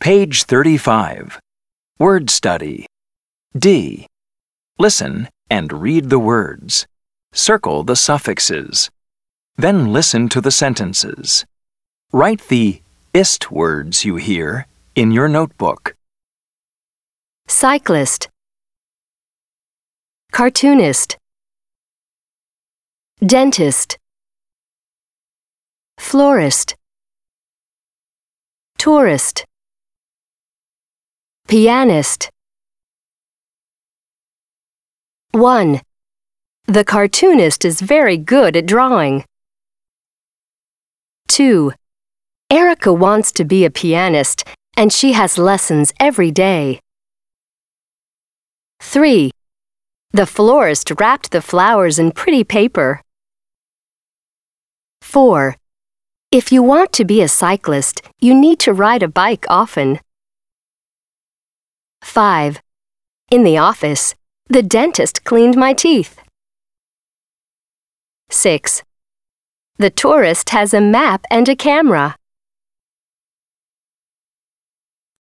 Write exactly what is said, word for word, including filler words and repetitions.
Page thirty-five. Word study. D. Listen and read the words. Circle the suffixes. Then listen to the sentences. Write the ist words you hear in your notebook. Cyclist, cartoonist, dentist, florist, tourist, pianist. one. The cartoonist is very good at drawing. two. Erica wants to be a pianist, and she has lessons every day. three. The florist wrapped the flowers in pretty paper. four. If you want to be a cyclist, you need to ride a bike often. five. In the office, the dentist cleaned my teeth. six. The tourist has a map and a camera.